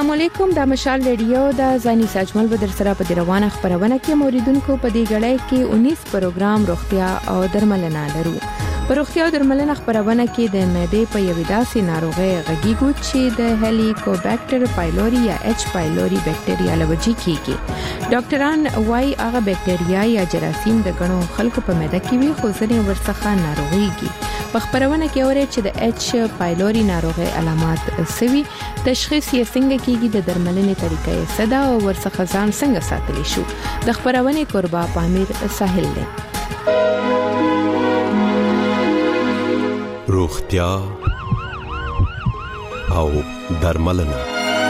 السلام علیکم، د مشال ریډیو د زانی ساجمل بدر سره په روانه خبرونه کې موریدونکو په دې غړې کې 19 پروګرام روغتیا او درملنه لرو. په روغتیا او درملنه خبرونه کې د معدې په یوې داسې ناروغۍ غږیږو چې د هلیکوبیکټر پایلوري یا اچ پایلوري بکټریا لوجي کیږي. ډاکټران وايي هغه بکټریا یا جراثیم د غنو خلکو په معده کې وي، خو ځینې ورڅخه ناروغيږي. په خبرونه کې اوري چې د اچ پایلوري ناروغي علامات سوي، تشخیص یې څنګه کیږي، د درملنې طریقې څه ده او ورڅخه ځان څنګه ساتلی شو. د خبرونه قربا پامیر ساحل دی. روغتیا او درملنه.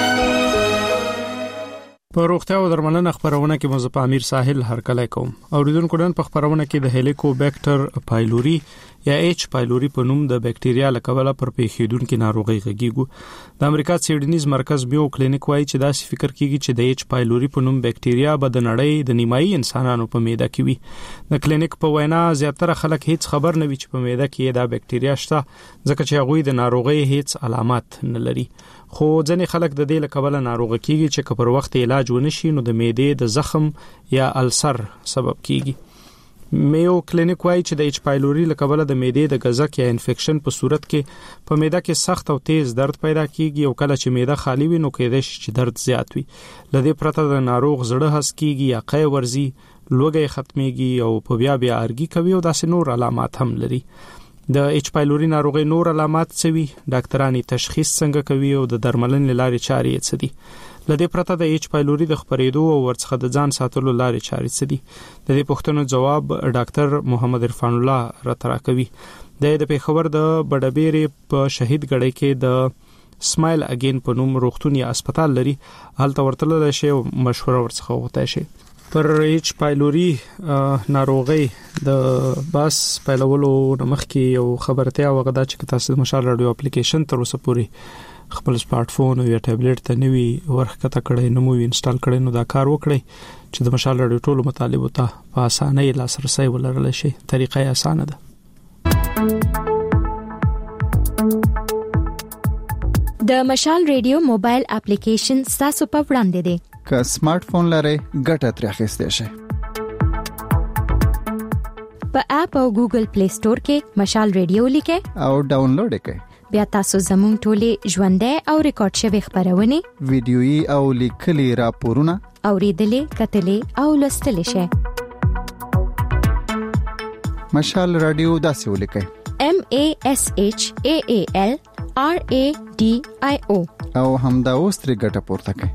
په روغتیا او درملنه خبرونه کې مزه پامیر ساحل هرکلی کوم. اوریدونکو نن په خبرونه کې د هلیکوبیکټر پایلوري یا اچ پایلوري په نوم د بکټریا لکوله پر پیښیدونکو ناروغي غږیږو. د امریکا سیډنیز مرکز بیو کلینیک وايي چې دا فکر کیږي چې د اچ پایلوري په نوم بکټریا به د نړۍ د نیمایي انسانانو په معده کې وي. د کلینیک په وینا زیاتره خلک هیڅ خبر نه وي چې په معده کې دا بکټریا شته، ځکه چې هغه د ناروغي هیڅ علامات نه لري. خو ځنې خلک د دې لکوله ناروغ کیږي چې په وخت علاج ونشي نو د معدې د زخم یا السر سبب کیږي. میو کلینیک وايي چې د اچ پایلوري لکوله د معدې د غزک یا انفیکشن په صورت کې په معده کې سخت او تیز درد پیدا کیږي او کله چې معده خالی وي نو کېدای شي چې درد زیات وي. لدې پرته د ناروغ زړه هس کیږي یا قی ورزي، لوګي ختميږي او په بیا ارګي کوي او داسې نور علامات هم لري. د اچ پایلوري ناروغي نور علامات څه وي، ډاکټرانی تشخیص څنګه کوي او د درملنې لارې چارې څه دي. لدې پرته د اچ پایلوري د خبرېدو او ورڅخه د ځان ساتلو لارې چارې څه دي. د دې پوښتنو جواب ډاکټر محمد عرفان الله راته راکوي. د پیښور د بډبېرې په شهید ګړۍ کې د سمایل اگین په نوم روغتون یا هسپتال لري، هلته ورتلل شي او مشوره ورڅخه وغوښتای شي. پر اچ پایلوري ناروغي د باس پیلولو نمخ کې یو خبرته وغدا چې تاسو د مشال رادیو اپلیکیشن تر اوسه پورې خپل سمارټ فون او یا ټابلیټ ته نوی ورخته کړئ، نو موږ انسټال کړئ، نو دا کار وکړئ چې د مشال رادیو ټولو مطالبه ته په اسانه لاسرسي ولرل شي. طریقه یې اسانه ده. د مشال رادیو موبایل اپلیکیشن تاسو په وړاندې دی. که سمارټ فون لرئ ګټه ترې اخیستئ شئ. په اپ او ګوګل پلی سٹور کې مشال رادیو لیکئ او ډاونلوډ یې کړئ. بیا تاسو زموږ ټولې ژوندۍ او ریکارډ شوی خبرونه، ویډیويي او لیکلي راپورونه اوریدلې، کتلې او لوستلې شئ. مشال رادیو داسې ولیکئ: MASHAAL RADIO او همدا اوس ترې ګټه پورته کړئ.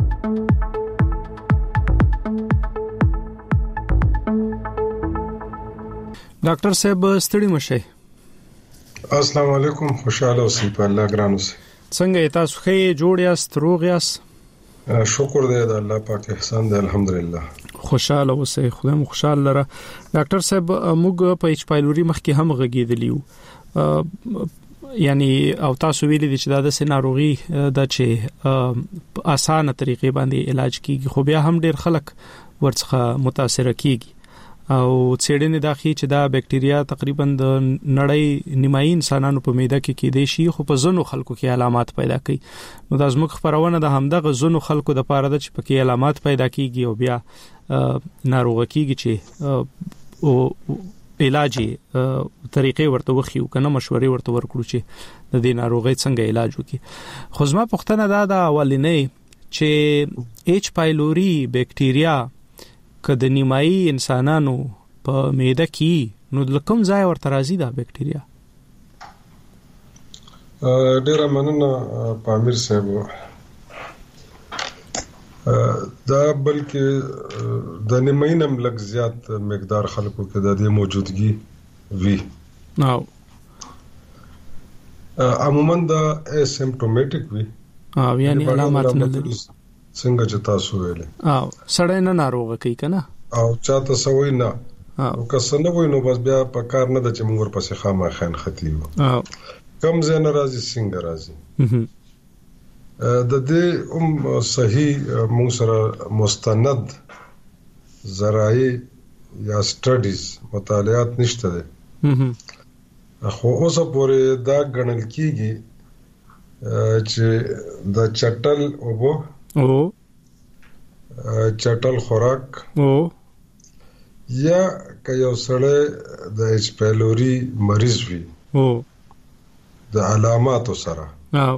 ډاکټر صاحب ستړي مشه. السلام علیکم، خوشاله اوسئ په الله ګران اوسئ. څنګه تاسو ښه جوړ یاست، روغ یاست؟ شکر دی د الله پاک احسان دی، الحمدلله. خوشاله اوسئ، خدای مو خوشاله لره. ډاکټر صاحب موږ په اچ پایلوري مخکې هم غږیدلیو، یعنی او تاسو ویلي دي چې دا د ناروغي د چې اسانه طریقې باندې علاج کیږي، خو بیا هم ډیر خلک ورڅخه متاثر کیږي او څېړنې دا ښيي چې دا بکټریا تقریبا د نړۍ نیمایي انسانانو په معده کې کېدای شي، خو په ځینو خلکو کې علامات پیدا کوي. نو دا زموږ خبرونه د همدغه ځینو خلکو د پاره ده چې پکې علامات پیدا کیږي او بیا ناروغ کیږي چې او علاج طریقې ورته وخیو کنه مشورې ورته ورکړو چې د دې ناروغۍ څنګه علاج وکړي. خو زما پوښتنه دا د اولنې چې اچ پایلوري بکټریا که د نیمایي انسانانو په معده کې نو د کوم ځای ورته راځي دا بکټریا؟ ډیره مننه پامیر صاحب. دا بلکې د نیمایي نم لږ زیات مقدار خلکو کې د دې موجودګي وی. عموما دا اسیمپټومټیک وی، یعنی علامات نه لري څنګه چې تاسو ویلې. سړی نه ناروغه کوي کنه او چاته سوي نه او کسنه وای نو بس بیا په کار نه د چې موږ ورپسې خامخا خطیو کم زنه راځي څنګه راځي. د دې صحیح موږ سره مستند ذرایع یا سټډیز مطالعات نشته ده، خو اوسه پورې دا ګڼل کیږي چې د چټل اوبو چټل خوراک یا که یو سړی د ایچ پایلوري مریض وي د علاماتو سره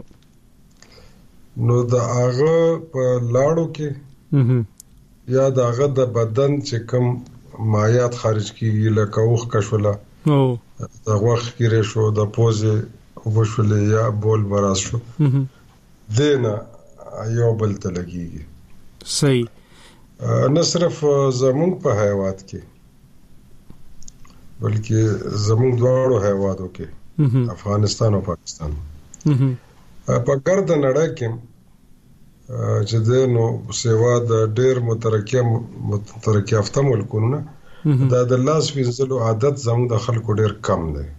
نو د هغه په لاړو کې یا د هغه د بدن چې کوم مایعات خارج کیږي لکه اوخ کشوله د غوښ کیره شو د پوزې وشولې یا بول براز شو دینه یو بل ته لګیږي. صحیح. نه صرف زمونږ په حیوانات کې بلکې زمونږ دواړو حیواناتو کې افغانستان او پاکستان په ګرد نړۍ کې چې د نو سیوا د ډېر مترقي یافته ملکونو دا د لاس وینځلو عادت زموږ د خلکو ډېر کم دی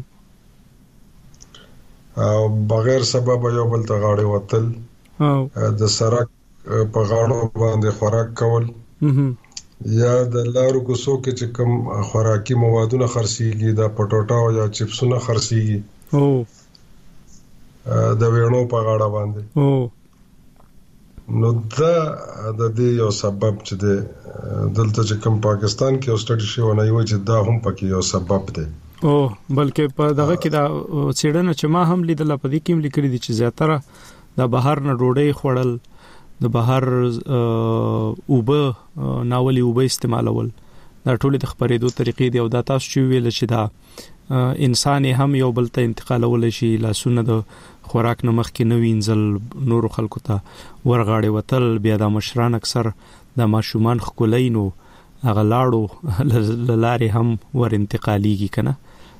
او بغیر سبب یو بل ته غاړه وتل د سرک په غاړو باندې خوراک کول یا د لارو کوڅو کې چې کوم خوراکي موادونه خرڅيږي دا پټوټا یا چپسونه خرڅيږي د وینو په غاړه باندې نو دا د دې یو سبب چې دلته چې کوم پاکستان کې اوسټډي شو نه یو چې دا هم پکې یو سبب دی بلکې په دغه کې دا څېړنه چې ما هم لیدل په دې کې هم لیکلي دي چې زیاتره د بهر نه ډوډۍ خوړل د بهر اوبه ناولي اوبه استعمالول دا ټول د خبرېدو طریقې دی او دا تاسو چې ویل چې دا انسان هم یو بل ته انتقالول شي لاسونه د خوراک نه مخکې نه وینځل نور خلکو ته ورغاړي وتل بیا د مشران اکثر د ماشومان خولینو هغه لاړو لارې هم ور انتقالیږي کنه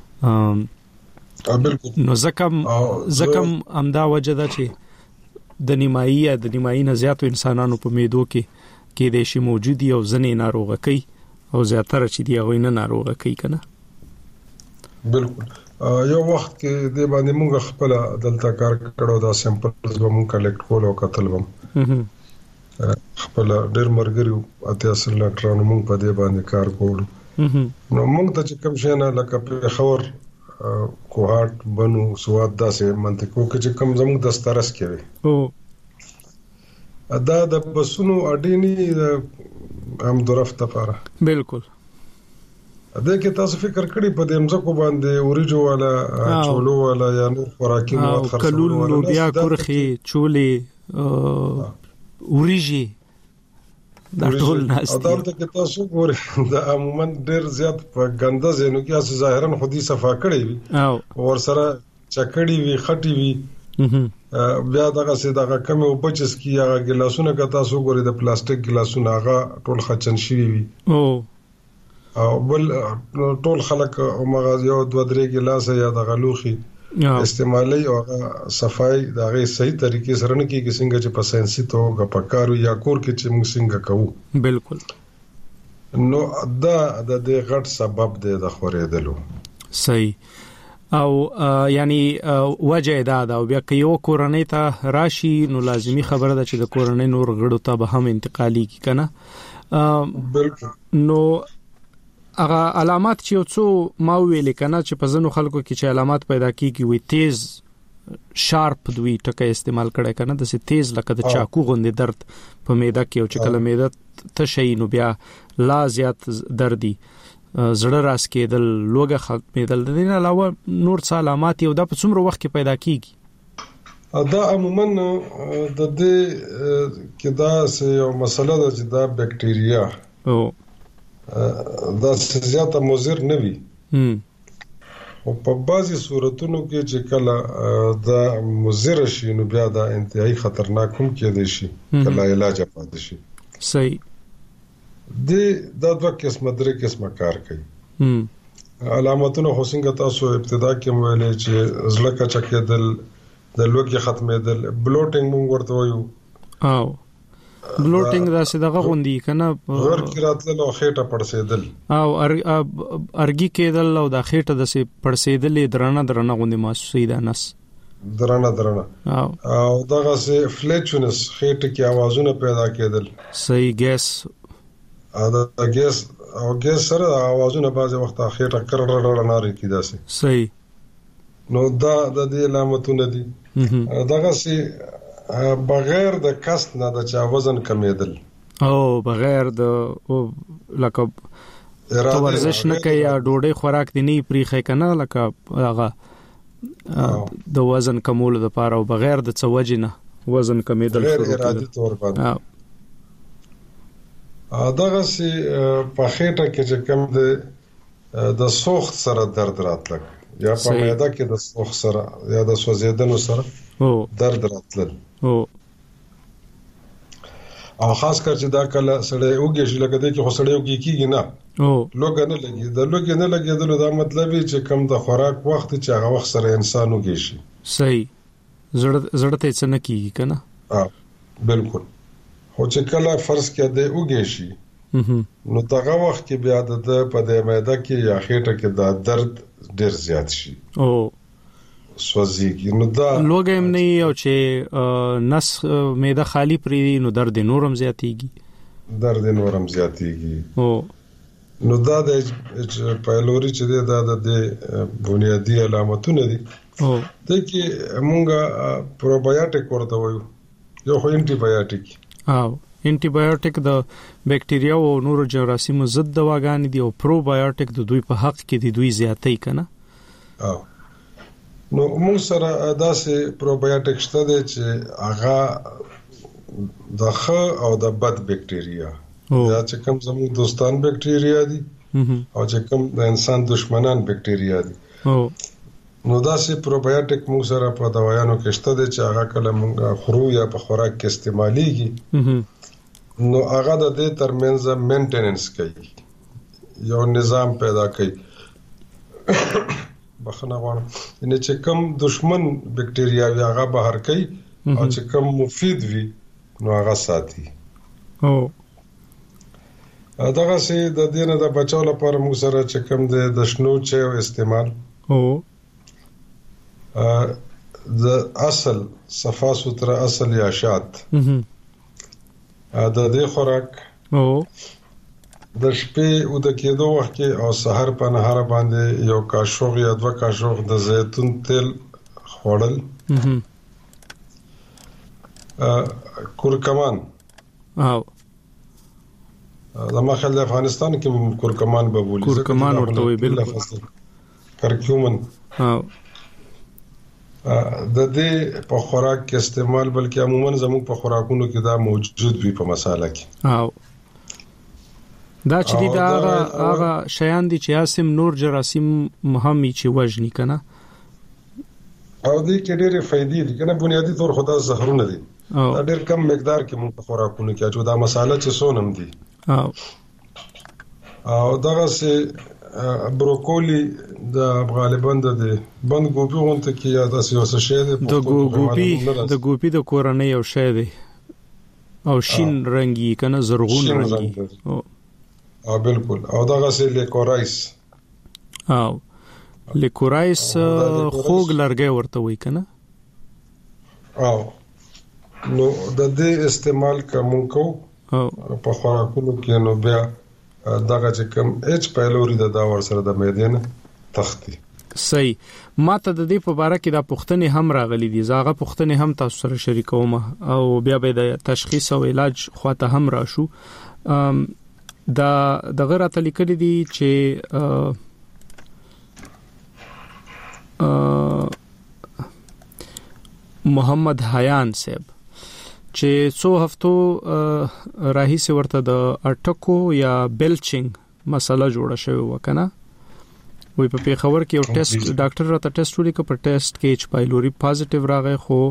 نو زکم امدا وجه ده چې د نیمایي نه زیاتو انسانانو په میدو کې د شي موجودي او ځنې ناروغه کوي او زیاتره چې دی هغه نه ناروغه کوي کنه. بالکل یو وخت کې د باندې موږ خپل دلته کار کړو دا سیمپلز به موږ کلیکټ کول او کتل وم خپل ډېر مرګري اتیا سل ډاکټرانو موږ په دې باندې کار کوو نو موږ ته چې کوم شي نه لکه په خبر کوهات بنو سواد داسې منطقو کې چې کوم زموږ دسترس کوي دا د بسونو اډینی هم درفته لپاره بالکل دا کې تاسو فکر کړی په دې مزکو باندې اوریجو والا چولو والا یا نور خوراکي مواد خرڅول ولا کلون بیا کورخي چولې اوریجي دا ټول ناس دي دا کې تاسو ګورئ دا عموما ډېر زیات په ګنده زینو کې اساس ظاهرا خودي صفا کړی وي او ور سره چکړی وي خټي وي بیا دغه سي دغه کم او بچس کی هغه ګلاسونه که تاسو ګورئ د پلاستیک ګلاسونه هغه ټول خچن شوی وي او بل ټول خلک عمره یو 2-3 ګلاس یا د غلوخي استعمالي او صفای دغه صحیح طریقې سره نه کیږي څنګه چې په ساينسي توګه پکارو یا کور کې چې موږ څنګه کوو بالکل نو دا د دې غټ سبب دی د خورېدلو. صحیح. او یعنی وجه دا او بیا که یو کورنۍ ته راشي نو لازمی خبره ده چې د کورنۍ نور غړو ته به هم انتقالي کی کنه بالکل نو هغه علامات چې څو ما ویل کنه چې په ځنو خلکو کې چې علامات پیدا کیږي وي تیز شارپ دوی ټکه استعمال کړي کنه د سي تیز لکه د چاقو غوندې درد په معده کې او چې کله معده تشي نو بیا لا زیات دردي زړه راس کېدل لوګه ختمېدل د دې علاوه نور څه علامات یو د په څومره وخت کې پیدا کیږي دا عموما د دې کې دا یو مسله ده چې دا بکټیریا دا زیاته مضر نه وي او په بعضي صورتونو کې چې کله دا مضر شي نو بیا دا انتهایی خطرناک هم کېدای شي کله علاج پاتې شي. صحیح. دا دوه قسمه درې قسمه کار کوي. علامتونه خو څنګه تاسو ابتدا کې ویلې چې زړه کچا کېدل د لوګي ختمېدل بلوټینګ مونږ ورته وایو او بلوټینګ دا څه دغه غوندي کنه ور کې راتل او خېټه پړسېدل او ارګي کېدل او د خېټه د سي پړسېدل درنه غوندي محسوسي ده نس درنه او دغه سي فلیچونس خېټه کې आवाजونه پیدا کېدل. صحیح. ګیس دا ګیس سره आवाजونه بعضي وخت خېټه کرړړ ناري کیداسي. صحیح. نو دا د دې علامتونه دي دغه سي بغیر د کسب نه د چا وزن کمیدل او بغیر د لکه ورزش نه کوي یا ډوډۍ خوراک دی نه پریخه کنه لکه هغه د وزن کمولو لپاره او بغیر د څوجې نه وزن کمیدل غیر ارادي تور باندې دغه سي په خېټه کې چې کم د سوخت سره درد راتلک یا په معده کې د سوخت سره یا د سوځیدنو سره درد راتلل او خاص کر چې دا کله سړی وګی شي لکه د کې خو سړی وګی کیږي نه لوګ نه لګي د لوګ نه لګیدل دا مطلب چې کم د خوراک وخت چې هغه وخت سره انسان وګی شي صحیح زړه ته څه نه کیږي کنه بالکل خو چې کله فرض کې د وګی شي نو دغه وخت کې بیا د په د معده کې یا خېټه کې دا درد ډیر زیات شي او سوځيږي نو دا لوګم نه او چې نس معده خالی پری نو درد نورم زیاتیږي او نو دا د پایلوري چې دا د بنیادی علامتونه دي او د کې مونږه پروبایوټیک ورته وایو یو خو انټي بایوټیک او انټي بایوټیک د بکټریا او نورو جراثیمو ضد دواګانې دي او پروبایوټیک د دوی په حق کې دي دوی زیاتې کنه نو موږ سره داسې پروبایوټیک شته دي چې هغه د ښه او د بد بکټریا یا چې کوم زموږ دوستان بکټریا دي او چې کوم د انسان دشمنان بکټریا دي نو داسې پروبایوټیک موږ سره په دوايانو کې شته دي چې هغه کله موږ خورو یا په خوراک کې استعماليږي نو هغه د دې ترمنځ مینټیننس کوي یو نظام پیدا کوي بخنه غواړم ان چې کوم دشمن بکټریا وي هغه بهر کوي او چې کوم مفید وي نو هغه ساتي دغه سي د دینه د بچو لپاره موږ سره چې کوم د شنو چایو استعمال د اصل صفا سوتره اصل یا شات د دې خوراک د شپې او د کېدو وخت کې او سحر په نهار باندې یو کاشوغ یا 2 کاشوغ د زیتون تیل خوړل کورکمان او د مخال د افغانستان کې کورکمان به بولی کورکمان ورته وی بالکل کرکیومن د دې په خوراک کې استعمال بلکې عموما زموږ په خوراکونو کې دا موجود وي په مساله کې او دا چې دا هغه شیان دي چې اسیم نور جراثیم مهمي چې وژني کنه او دې کې ډېرې فائدې دي کنه بنیادی طور خدا زهرونه دي دا ډېر کم مقدار کې موږ په خوراکونو کې اچو دا مساله چې سونم دي او دغه سي بروکولی د غالبا د بند ګوبي غونته کې یا د سیاسي شی د ګوبي د کورنۍ او شی دی او شین رنگي کنه زرغون رنگي او بالکل او دغه سي لیکورایس او لیکورایس خوګ لرګي ورته وای کنه او نو د دې استعمال کوم کو په خوراکونو کې نو بیا دغه چې کوم اچ پایلوري د داور سره د معدې نه تختی صحیح ماته د دې په اړه کې د پښتنې هم راغلي دي زاغه پښتنې هم تاسو سره شریکوم او بیا به د تشخیص او علاج خواته هم راشو دا دغه راته لیکلي دي چې محمد حیان صاحب چې څو هفتو راهیسه ورته د اټکو یا بیلچینګ مسله جوړه شوی وکنه وی په پیښور کې یو ټیسټ ډاکټر راته ټیسټ ولیکه په ټیسټ کې اچ پایلوري پازیټیو راغی خو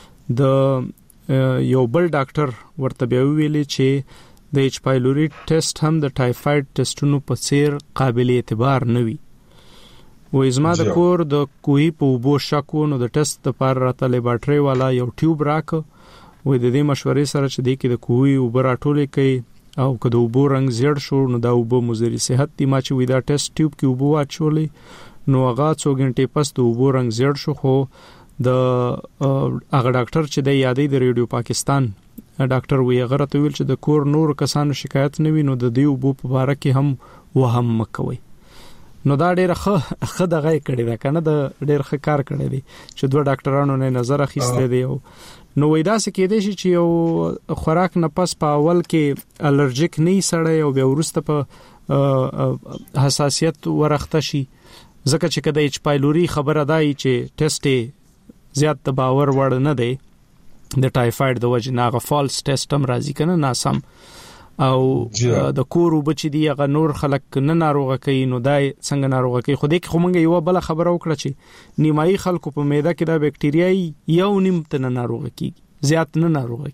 د یو بل ډاکټر ورته بیا ویلي چې د اچ پایلوري ټیسټ هم د ټایفاید ټیسټونو په څیر قابل اعتبار نه وي وې زما د کور د کوهي په وبو شکو نو د ټیسټ لپاره راته لیبارټري والا یو ټیوب راک وې د دې مشورې سره چې د کې د کوهي وبو راټولې کوي او کله وبو رنگ زیړ شو نو دا وبو مضر صحت دی ما چې وې دا ټیسټ ټیوب کې وبو واچولې نو هغه 2 غنټې پس د وبو رنگ زیړ شو خو د هغه ډاکټر چې د یادې د ریډیو پاکستان ډاکټر وی هغه راته ویل چې د کور نور کسانو شکایت نه وینو د دې وبو په اړه کې هم وهم مکوي نو دا ډېر ښه دغه کړی دا کنه د ډېر ښه کار کړی دی چې دوه ډاکټرانو نه نظر اخیسته دی نو وای دا څه کېدې چې یو خوراک نه پس په اول کې الرجیک نه سړی او بیا ورسته په حساسیت ورخته شي ځکه چې کله ایچ پایلوري خبره دای چې ټیسټ زیات د باور وړ نه دی د ټایفاید د وجه نه فالس ټیسټ هم راځي کنه ناسم او د کورو بچی دی هغه نور خلک نه ناروغه کوي نو دای څنګه ناروغه کوي خو دې کې خو مونږ یو بل خبره وکړه چې نیمایي خلکو په معده کې دا بکټریاي یو نیم ته ناروغه کیږي زیات نه ناروغه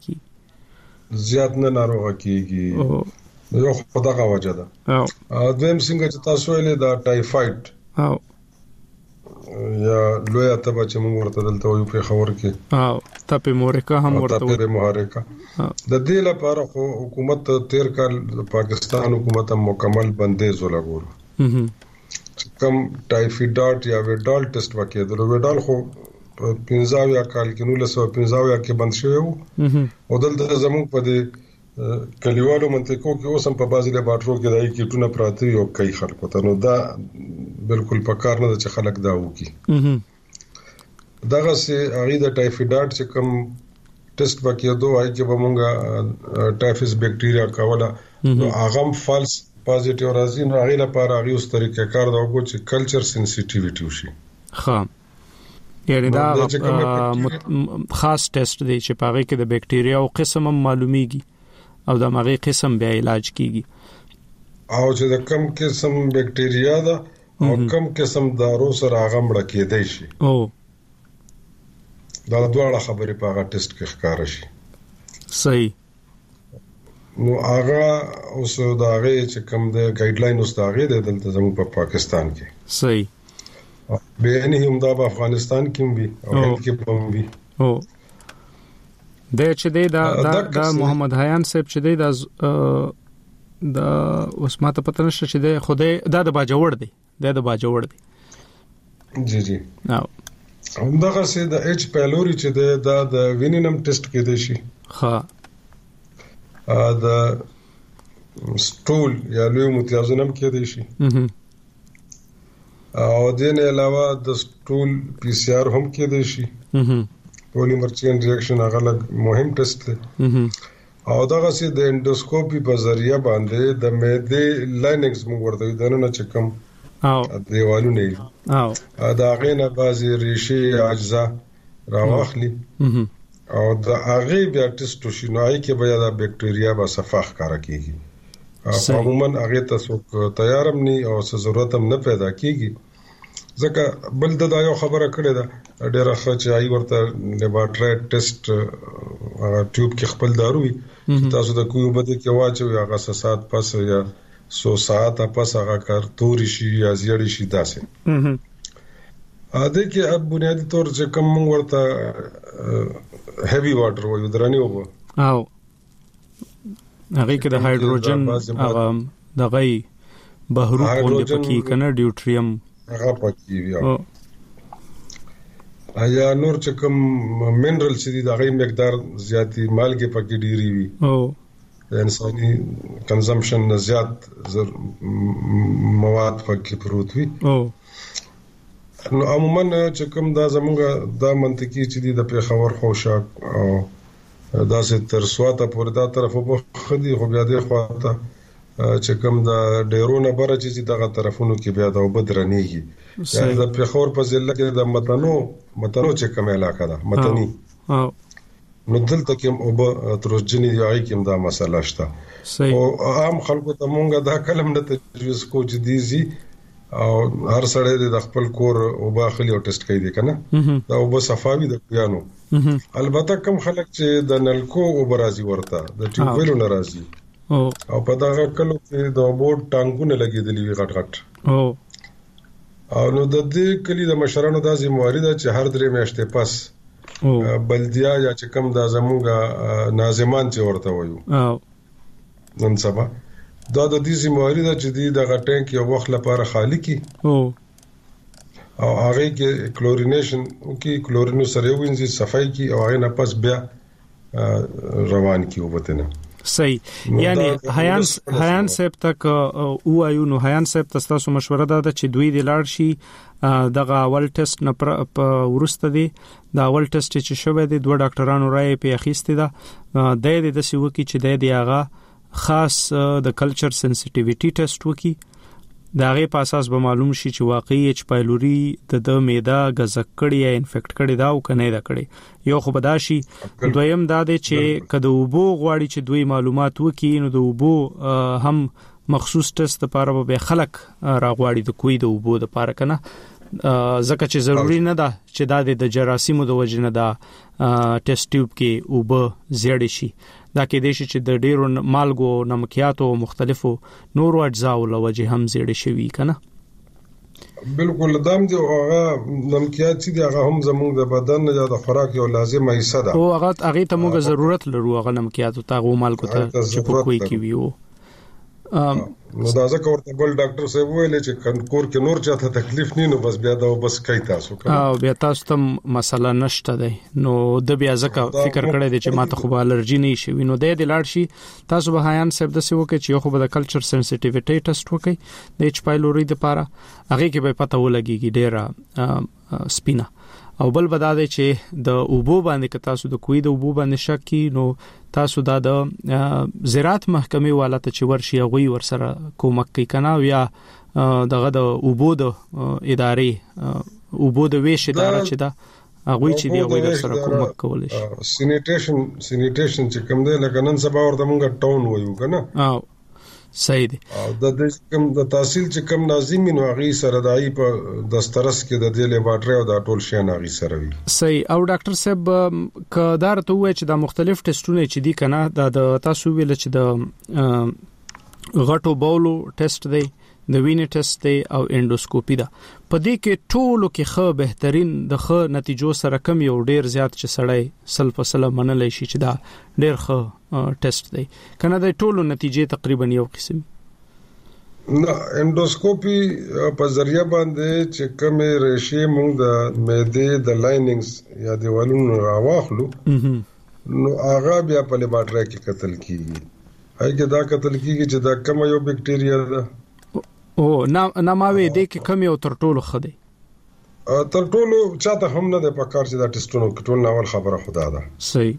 کیږي یو خدغه وجه ده دویم څنګه چې تاسو ویلې دا ټایفاید یا لویا تبه چې موږ ورته دلته یو په خبر کې تپه مورکا هم ورته تپه مورکا د دې لپاره خو حکومت 13 کال پاکستان حکومت مکمل بندیز ولګول کم ټایفاید یا ویډال ټیسټ وکړي د ویډال خو 15 کال کې 1915 کې بند شوی او دلته زموږ په دې کلیوالو منطقو کې اوس هم په بازي لیبارټرو کې دای کیټونه پراته یو کوي خلکو ته نو دا بالکل پکار نه چې خلک دا وکي دغه سي اغه د ټایفاید چې کوم ټیسټ وکړو دوی چې به مونږه ټایفس بکټیریا کوله نو هغه فالس پازیټیو راځي نو هغه لپاره هغه اوس طریقې کار دا وګورئ چې کلچر سنسټیویټي وشي یعنی دا خاص ټیسټ دی چې پاره کې د بکټیریا او قسم معلومیږي او د مغه قسم بیا علاج کیږي او چې د کم قسم بکټیریا ده او کم قسم دارو سره هغه مړ کېدای شي او دا دواړه خبرې په هغه ټیسټ کې ښکار شي صحیح نو هغه اوس دا هغه چې کم د ګایډلاین اوس دا هغه د دلته زموږ په پاکستان کې صحیح به نه هم دا په افغانستان کې وي او هند کې هم وي او د چې دا محمد حیان صاحب چې دا اوس ماته پته نشته چې د خوده د باجوړ دی د باجوړ دی جی همدغه سي د ایچ پایلوري چې د وینینم ټیسټ کې دی شي د سټول یا لوی متوازنم کې دی شي او دین علاوه د سټول پی سی آر هم کې دی شي پولیمر چین ریاکشن هغه مهم ټیسټ دی او دغه سي د انډوسکوپي په ذریعہ باندې د معده لایننګز موږ ورته دنه چې کوم او دیوالو نه او دا غینه بازي ریشي اجزا راوخلي او د هغه بیا ټیسټ شي نو هغه کې بیا د بکټیریا به صفاح کار کوي عموما هغه تاسو تیارم نه او ضرورت هم نه پیدا کیږي ځکه بل د یو خبره کړې ده ډېر ښه چې ورته لیبارټری ټیسټ هغه ټیوب کې خپل دارو وي تاسو د کوم بده کې واچوي هغه سات پس یا 100 ساعت پس هغه کار توري شي یا زیړی شي داسې اده کې اب بنیادی طور چې کوم ورته هیوی واټر وایو درانی وو او هغه کې د هایدروجن هغه دغه بهرو پوند پکې کنه ډیوټریم هغه پکې وي ایا نور چې کوم منرال چې دی دغه مقدار زیاتی مالګه پکې ډیری وي او انساني کنزمپشن نه زیات مواد پکې پروت وي او نو عموما چې کوم دا زمونږ دا منطقي چې دی د پیښور خوشاک او دا سه تر سواته پورې دا طرف په خدي خو بیا د خواته چې کوم دا ډیرونه بره چې دغه طرفونو کې بیا دا وبدرنيږي دا پیښور په ضلع کې د متنو چې کوم علاقه ده متني نو دلته کې او ترجنی دی کې دا مسله شته او عام خلکو ته مونږه دا کلم نه تجویز کو چې دیزي او هر سړی د خپل کور او باخلي او ټیسټ کوي کنه دا او صفاوي د پیانو البته کم خلک چې د نلکو او برازي ورته د ټیوبویلو ناراضي او په دا کلو کې د بورډ ټانګونه لګیدلی وی غټ او نو د دې کلی د مشرانو د ذمہواری ده چې هر درې میاشتې پس بلدیا یا چې کوم د زموږه ناظمان چې ورته وایو نن سبا دا د دې ذمہواری ده چې د غټنګ یو وخت لپاره خالی کی او هغه کې کلورینیشن او کې کلورینو سره وینځي صفای کی او هغه نه پس بیا روان کی وبته نه صحیح یعنی حیان صاحب تک وایو نو حیان صاحب تاسو مشوره ده چې دوی د لاړ شي دغه اول ټیسټ نه په ورسته دي دا اول ټیسټ چې شوه دي دوه ډاکټرانو راي په اخیسته ده د دې سیو کې چې د هغه خاص د کلچر سنسټیویټي ټیسټ وکي دا غي په اساس به معلوم شي چې واقعي اچ پایلوري د معده غزکړی یا انفیکټ کړي دا او کنه دا کړي یو خو بداشي دویم دا دی چې کله وبو غواړي چې دوی معلومات وکي نو د وبو هم مخصوص ټیسټ لپاره به خلک راغواړي د کوی د وبو لپاره کنه ځکه چې ضروری نه ده چې دا د جراثیمو د وجنه دا ټیسټ ټیوب کې وبو زیړ شي دا کې د شي چې د ډیرو مالګو نمکیاتو مختلفو نورو اجزاو لوجه هم زیړ شوی کنه بالکل دام دی هغه نمکیات چې دی هغه هم زموږ د بدن یا د خوراک یو لازمه حصہ ده او هغه ته موږ ضرورت لرو هغه نمکیاتو ته غو مالګو ته چې په کوی کې ویو نو دا ځکه ورته بل ډاکټر صاحب ویل چې کور کې نور چاته تکلیف نه نو بس بیا دا بس کوي تاسو او بیا تاسو ته مسله نشته دی نو د بیا ځکه فکر کړی دی چې ماته خو الرجی نه شي نو د لاړ شي تاسو به حیان صاحب د څه وکړي چې خو به د کلچر سنسټیویټي ټیسټ وکړي د اچ پایلوري لپاره هغه کې به پته ولګيږي ډیره سپینا او بل بداده چې د اوبو باندې که تاسو د کوی د اوبو باندې شک کی نو تاسو دا د زراعت محکمې والا ته چې ورشي غوي ورسره کومک کوي کنه یا دغه د اوبو د ادارې اوبو د ویش اداره چې دا غوي چې دی غوي ورسره کومک کول شي سینیټیشن چې کوم دی لکه نن سبا ورته مونږ ټاون وایو کنه او صحیح دی او د کوم د تحصیل چې کوم ناظمین او غي سره دای په دسترس کې د دې لیبارټری او د ټول شی ناغي سره وي صحیح او ډاکټر صاحب کدار ته وای چې د مختلف ټیسټونه چې دي کنه د تاسو ویل چې د غټو بولو ټیسټ دی د وینې ټیسټ دی او انډوسکوپي ده په دې کې ټولو کې خو بهترین د خو نتیجو سره کم یو ډیر زیات چې سړی سلفسله منلای شي چې دا ډیر خو ټیسټ دی کنه د ټولو نتیجې تقریبا یو قسم نه انډوسکوپي په ذریعہ باندې چې کومه ریشي موږ د معده د لاینینګز یا دیوالونو راواخلو نو هغه بیا په لیبارټری کې قتل کیږي هغه دا قتل کیږي چې دا کوم یو بکټیریا ده او نه ماوي دې کې کم یو تر ټولو خدي تر ټولو چاته هم نه د پکار چې دا ټیسټونو کې ټول اول خبره خدا ده صحیح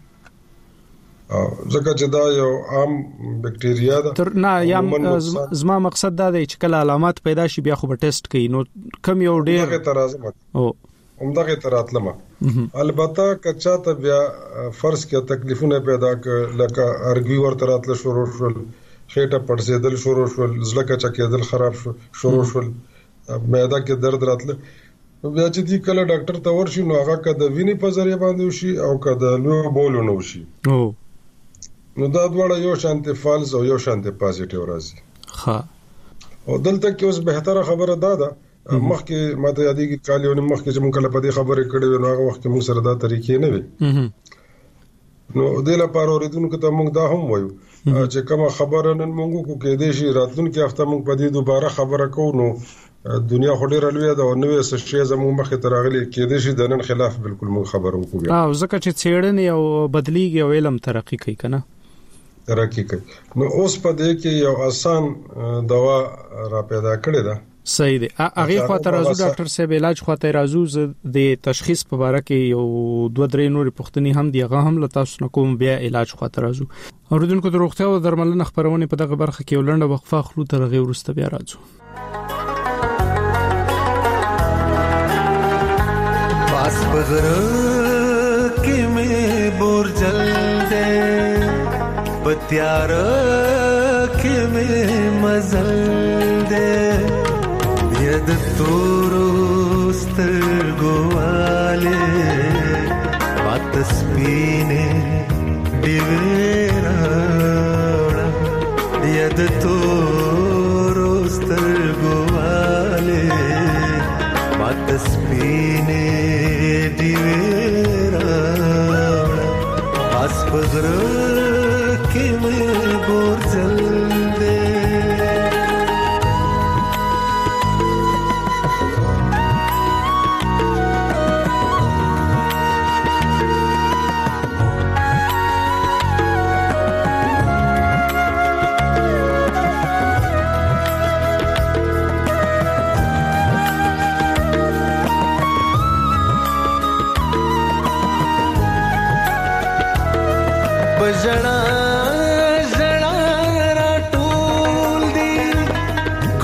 ځکه چې دا یو عام بکټیریا ده تر نه یا زما مقصد دا دی چې کله علامات پیدا شي بیا خو به ټیسټ کوي نو کم یو ډیر دغه ترازم او همدغه تراتلمه البته کچا ته بیا فرض کې تکلیفونه پیدا ک لکه ارګي ورته راتل شروع شول خېټه پړسېدل شروع شول زلکه چکېدل خراب شروع شول معده کې درد راتل بیا چې دی کله ډاکټر ته ورشي نو هغه کده ویني په ذریعہ باندې وشي او کده لو بولونه وشي نو دا دواړه یو شانتي فالز او یو شانتي پازیټیو راځي ها او دلته کې اوس بهتره خبره ده مخکې ماته یادېږي کالیونه مخکې چې مونږ کله په دې خبرې کړې نو هغه وخت کې موږ سره دا طریقې نه وي نو د لپاره اوریدونکو ته موږ دا هم وایو چې کومه خبره نن موږ کو کې دې شي راتلونکي هفته موږ په دې دوباره خبره کوو نو دنیا خو ډیره لویه ده او نوې څه شی زموږ مخې ته راغلي کې دې شي د نن خلاف بالکل موږ خبرو کوو او ځکه چې څېړنې او بدلیږي او علم ترقی کوي کنه ترقی کوي نو اوس په دې کې یو آسان دوا را پیدا کړی ده صحیح دی هغه خاطر راځو ډاکټر صاحب علاج خاطر راځو د تشخیص په اړه کې یو 2-3 نورې پوښتنې هم دی هغه هم له تاسو نه کوم بیا علاج خاطر راځو اوریدونکو د روغتیا او درملنې خبرونه په دغه برخه کې ولنډه وقفه خلو تر غي ورسته بیا راځو پاس بغره کې مې بورجل دې پتیار کې مې مزل دې د تورو سترګواله وات سپینه دیویرا د تورو سترګواله وات سپینه دیویرا اس پغره کې مې بورجل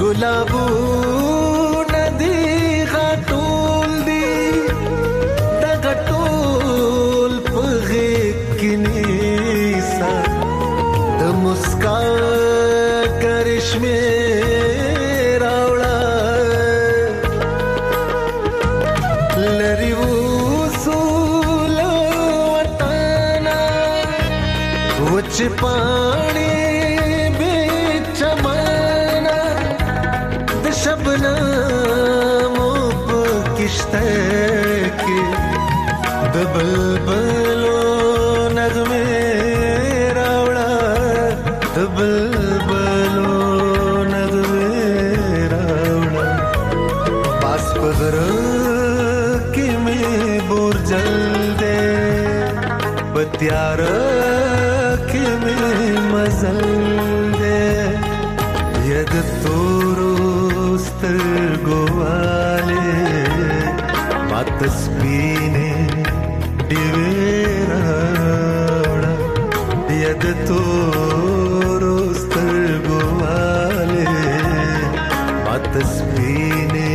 गुलाबो नदी घाटोल दी द घाटोल पगे किनीसा द मुस्का करिश्मे रावड़ा लरी वसूल वटाना वच पानी बीच माना द शबनम किश्ते के द बुलबुलो नगमे रावड़ा द बुलबुलो नगमे रावड़ा पास पगर के में बोर जल दे बत्यार के में मजल दे यद तोरोस्तर गोवाले मातस्पीने डिवेराड़ा यद तोरोस्तर गोवाले मातस्पीने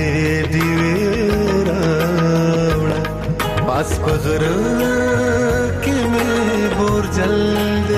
डिवेराड़ा पास पगर के में बोर जल दे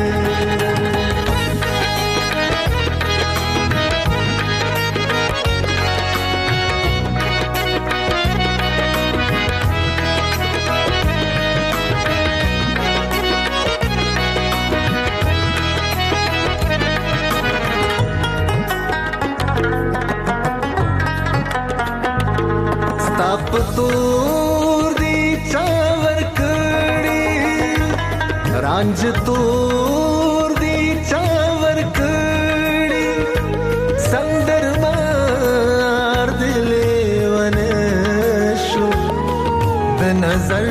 ताप तोर दी चावर कड़ी रांझ तोर दी चावर कड़ी संदर मार दिले वनशो द नजर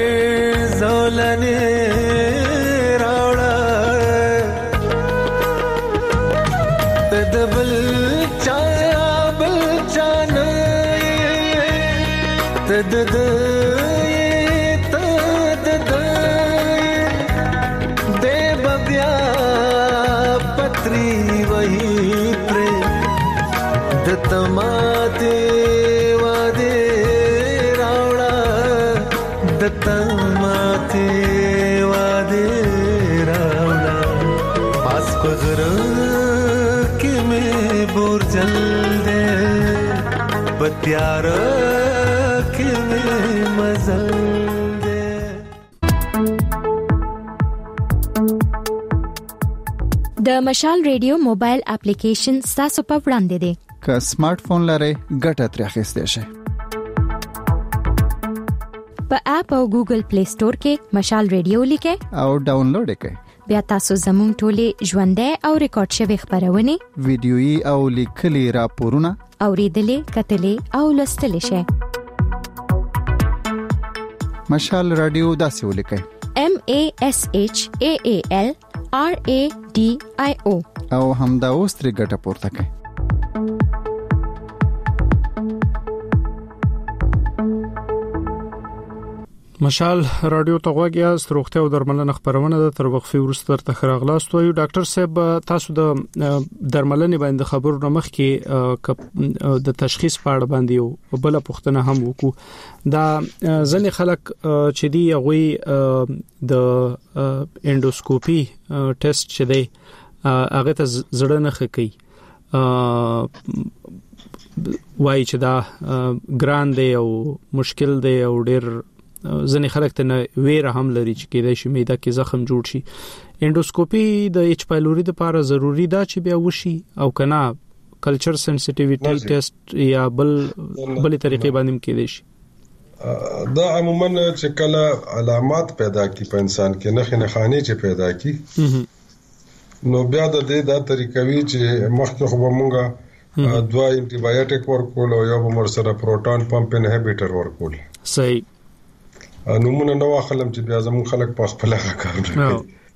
जोलने रावड़ा तदबल चाया बल चाना तद दे बब्या पत्री वही प्रेम दत्तमाते वादे रावड़ा दत्तमाते वादे रावड़ा पास पगर के में बोर जल दे बत्यार के में मजल दे। د مشال ریډیو موبایل اپلیکیشن تاسو په وړاندې دی که سمارټ فون لرئ ګټه ترې اخیستئ شئ په اپ او ګوګل پلی سٹور کې مشال ریډیو لیکئ او ډاونلوډ یې کړئ بیا تاسو زموږ ټولې ژوندۍ او ریکارډ شوی خبرونه ویډیويي او لیکلي راپورونه اوریدلې کتلې او لوستلې شئ مشال رادیو داسې ولیکئ MASHAALRADIO او همدا اوس ترې ګټه پورته کړئ مشال رادیو ته غوږی ستروختي او درملنه خبرونه د تر وقفي ورسته تر خراغلاست وي ډاکټر صاحب تاسو د درملنې باندې خبرونه مخ کې د تشخیص په اړه باندې یو بل پوښتنه هم وکړو دا ځنې خلک چې دی غوي د اندوسکوپي ټیسټ چې دی هغه ته زړه نه خکې وای چې دا ګران دی او مشکل دی او ډېر ځنې خلک ته ویره هم لري چې کېدای شي معده کې زخم جوړ شي اندوسکوپي د ایچ پایلوري لپاره ضروری ده چې بیا وشي او کنه کلچر سنسټیویټي ټیسټ یا بل طریقې باندې کېدای شي دا عموما چې کله علامات پیدا کی په انسان کې نه خاني چې پیدا کی نو بیا د دې دا طریقوي چې مخکې خو مونږه دوا انټي بایوټیک ورکول او یو بمر سره پروټون پمپ انهبیټر ورکول صحیح نو مونږ نو خلم چې بیا زمون خلک په خپل کار کوي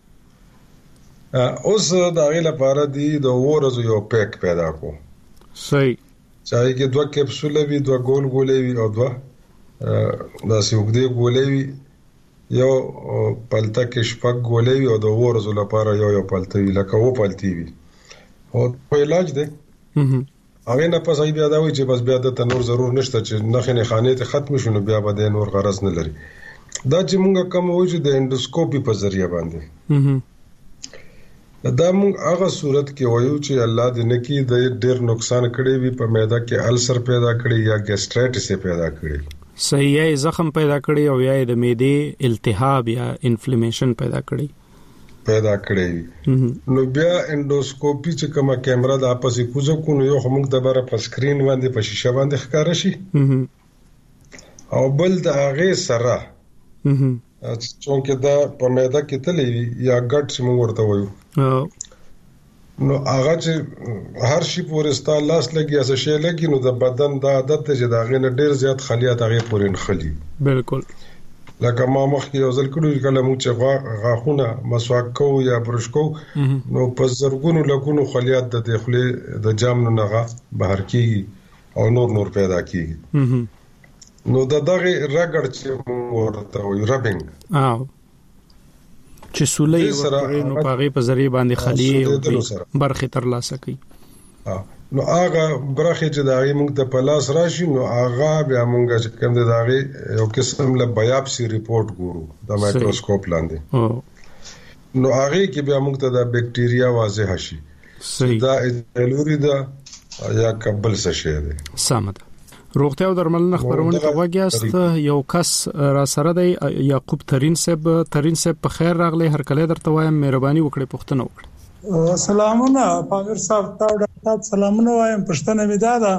اوس دا غي لپاره دی د ورځو یو پیک پیدا کو صحیح چای کې دوه کپسول وی دوه ګول وی او دوه دا سیوګدي ګولې وی یو پلتا کې شپږ ګولې وی او د ورځو لپاره یو پلتا وی لکه و پلتی وی او په علاج دی هغه نه پس بیا دا وایي چې بس بیا د تنور ضرور نشته چې نخې نه خانې ته ختم شونه بیا به د نور غرض نه لري. دا چې موږ کوم وایو چې د اندوسکوپي په ذریعہ باندې دا موږ هغه صورت کې وایو چې الله دې نه کې د ډېر نقصان کړي وي په معده کې السر پیدا کړي یا ګیسټرایټس پیدا کړي صحیح یا زخم پیدا کړي او یا د معدې التهاب یا انفلیمیشن پیدا کړي نو بیا اندوسکوپي چې کومه کیمرا د اپسې کوزو کو نو یو موږ د بره په سکرین باندې په شیشه باندې ښکار شي او بل د هغه سره چې دا په معده کې تللی یا ګټ چې موږ ورته وایو نو هغه چې هر شي پورې ستاسو لاس لګي یا څه شي لګي نو د بدن د عادت چې دا غنه ډیر زیات خلیات هغه پورې نخلي بالکل لکه ما مخکې یو ځل کړو کله موږ چې غاښونه مسواک کوو یا برش کوو نو په زرګونو لګونو خلیات د داخلي د جام نه بهر کیږي او نور پیدا کیږي نو دغه رګړ چې ورته وي ربینګ چې سولې ورته نو پاغي په ذریعہ باندې خلی برخه تر لاسه کوي نو هغه برخه چې داغي موږ ته په لاس راشي نو هغه بیا موږ چې کوم داغي یو قسم له بایاپسي ریپورت ګورو د مایکروسکوپ لاندې نو هغه کې بیا موږ ته د بکټیریا واضح شي دا ایلوري دا یا قبل څه شي دی سمه روغتیا او درملنه خبرونه کوګیاست یو کس را سره دی یعقوب ترین صاحب په خیر راغلی هر کله درته وایم مهرباني وکړئ پوښتنه وکړئ سلامونه پامیر صاحب تاسو سلامونه وایم پښتنه می دادا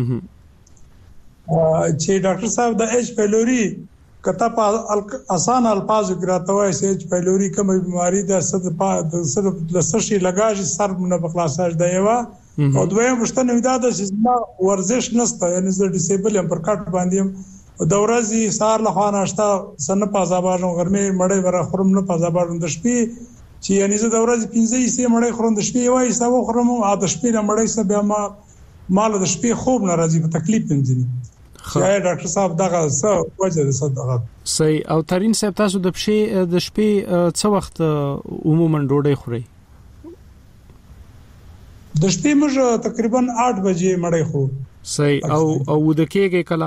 چې ډاکټر صاحب د ایچ پیلوري کته په آسان الفاظ کې راته وایي چې ایچ پیلوري کومه بیماری ده د سرشي لګاج سر نه بخلاصاج دی وا او دوی مشتنه ودا چې ما ورزش نسته یعنی زه ډیسیبل ام پر کټ باندې د ورځې سار له خوا ناشتا سن پازاباجو غرمه مړې ور خرم نه پازاباجو د شپې چې یعنی زه د ورځې 15 سي مړې خورم د شپې وای سو خرم او د شپې نه مړې سه بیا مال د شپې خوب ناراضي په تکلیف پنځني شاید ډاکټر صاحب دغه څه وجه ده صدقه صحیح او ترين صاحب تاسو د شپې څه وخت عموما ډوډۍ خورئ د شپې موږ تقریبا 8 بجې مړې خو صحیح او د کېږي کلا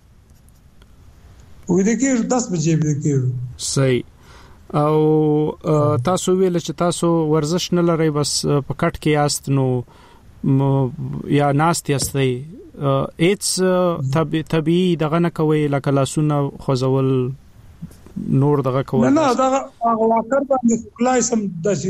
و د کېږي 10 بجې د کېږي صحیح او تاسو ویل چې تاسو ورزش نه لرئ بس په کټ کې یاست نو یا ناست یاستئ اېټس طبيعي دغه نه کوي لکه لاسونه خوځول نور دغه کوي نه دغه واکر باندې کلایسم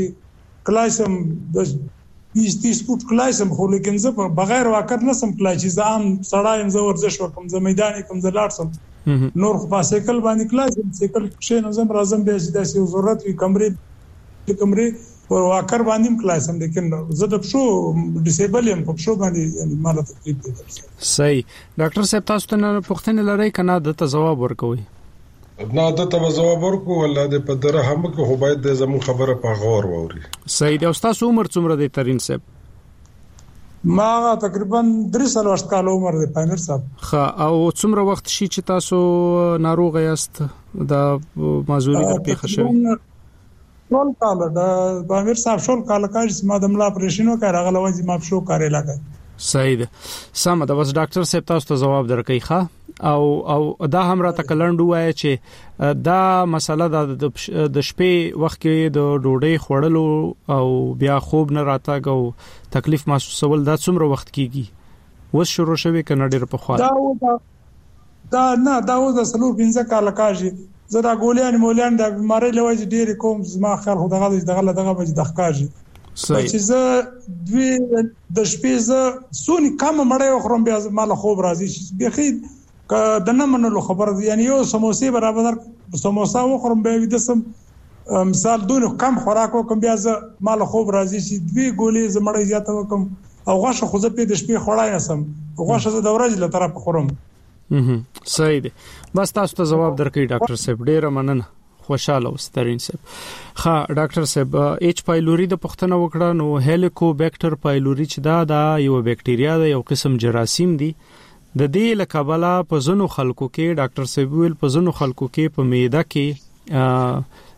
د 20-30 فوټ کلایسم خو لیکن زه بغیر واکر نسم کلای چې ځام سړایم زه ورزش وکم زه میدان کوم زه لاړسم نور خو په سایکل باندې کلایسم سایکل شې نو زم راځم به چې داسې ضرورت وي کمرې ور واکر باندې کلایسم لیکن زه د شو ډیسیبل ام په شو باندې یعنی مال تکلیف دي. صحیح ډاکټر صاحب تاسو ته پوښتنه لرئ کنه د جواب ورکوي نه د ته جواب ورکو ولله د په دره هم کې خو باید د زمو خبره په غور ووري. صحیح دی. استاد عمر څومره دی ترين صاحب؟ ما تقریبا 3 کال عمر دی پامیر صاحب. ښه او څومره وخت شي چې تاسو ناروغ یاست د معذوري د پیښه شوی؟ ټول کال د پامیر صاحب شول کال کاږي ما د ملا اپریشن وکړ هغه لوځي ما شو کاري لګای. صحیح ده. سم دا بس ډاکټر صاحب تاسو ته جواب درکې ښه او دا هم را تکلند وای چې دا مسله د شپې وخت کې د ډوډۍ خوړلو او بیا خوب نه راتګ او تکلیف محسوسول دا څومره وخت کیږي وس شروع شوی کنه ډیر په خوا دا نه دا و د سلو 15 کال کاږي زه دا ګولیان مولان د بیماری لوي ډیر کوم زما خیر خو دغه بج د ښکاږي چې زه دوی د شپې زه سونی کم مړې خورم بیا مال خوب راځي چې بخید د نه منلو خبر یعنی یو سموسې برابر سموسا وخورم به د سم مثال دونه کم خوراک وکم بیا زه مال خوب راځي چې دوی ګولې زمړې زیاته وکم او غوښه خو زه په د شپې خوړای نسم غوښه زه د ورځې له طرف خورم. صحیح دی. بس تاسو ته جواب درکې ډاکټر صاحب ډیر مننه خوشاله وسترین صاحب. ها ډاکټر صاحب ایچ پایلوري د پښتنه وکړه نو هیلیکوبیکټر پایلوري چې دا یو بکټیریا ده یو قسم جراثیم دی د دې لکبلا په زنو خلکو کې ډاکټر صاحب ویل په زنو خلکو کې په معده کې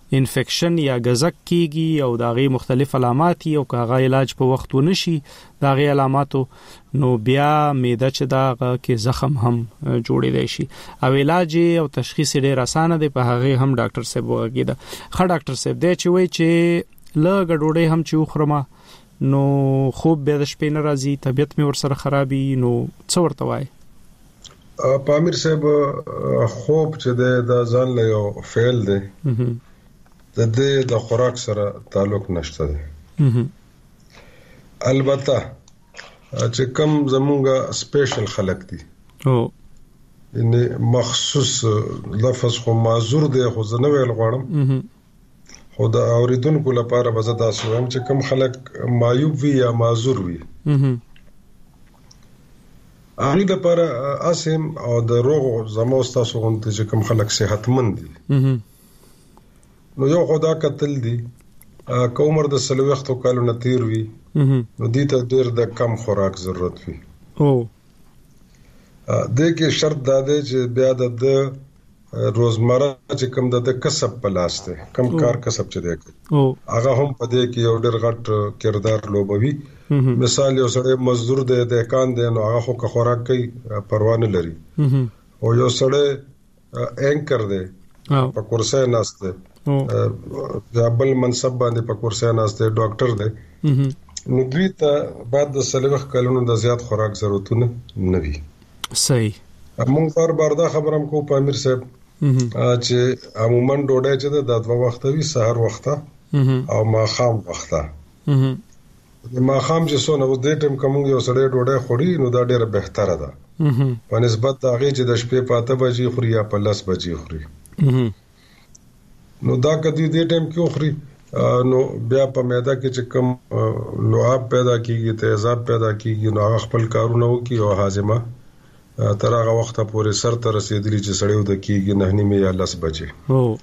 انفیکشن یا غزک کیږي او داغي مختلف علامات او کاغه علاج په وخت ونشي داغي علاماتو نو بیا معده چې دا کې زخم هم جوړې دی شي او علاج او تشخیص ډېر اسانه دی په هغه هم ډاکټر صاحب وګیدا خا ډاکټر صاحب دی چې وای چې لږ ډوډۍ هم چې خورما نو خوب به د شپې نه راځي طبيعت مې ورسره خرابي نو څه ورته وای پامیر صاحب خوب چې د ځان له یو فعل دی د خوراک سره تعلق نشته دی البته چې کم زمونږه سپیشل خلق دي ان مخصوص لفظ خو معذور دی خو زه نه ویل غواړم خو د اوریدونکو لپاره به زه تاسو هم چې کم خلق معیوب وي یا معذور وي هغه لپاره اسیم او د روغ زمو تاسو غونډه چې کم خلق صحتمند دي نو یو خدا قتل دي کومر د سلوختو کالو نه تیر وي نو دې ته ډېر د کم خوراک ضرورت وي د کې شرط دا دی چې بیا د روزمره چې کم د کسب په لاس دی کم کار کسب چې دی هغه هم په دې کې یو ډېر غټ کردار لوبوي مثال یو سړی مزدور دی د کان دی نو هغه خو خوراک کوي پروا نه لري او یو سړی اینکر دی په کورسای ناشته بل منصب باندې په کورسای ناشته ډاکټر دی نو دوی ته بعد د سلوخ کلونو د زیات خوراک ضرورتونه نه وي صحیح موږ بار دا خبرم کو پامیر صاحب چې عموما ډوډۍ چې د 2 وخت وي سحر وخته او ماخام وخته ماخام چې سونه و دې ټیم کوم یو سړی ډوډۍ خوري نو دا ډیره بهتره ده په نسبت دا غي چې د شپې پاته بجې خوري یا په 10 بجې خوري نو دا کدی دې ټیم کې خوري نو بیا په معده کې چې کوم لعاب پیدا کیږي تیزاب پیدا کیږي نو هغه خپل کارونه وکي او هاضمه تر هغه وخت پورې سر ته رسیدلی چې سړیو د کیږي 9:30 یا 10 بجې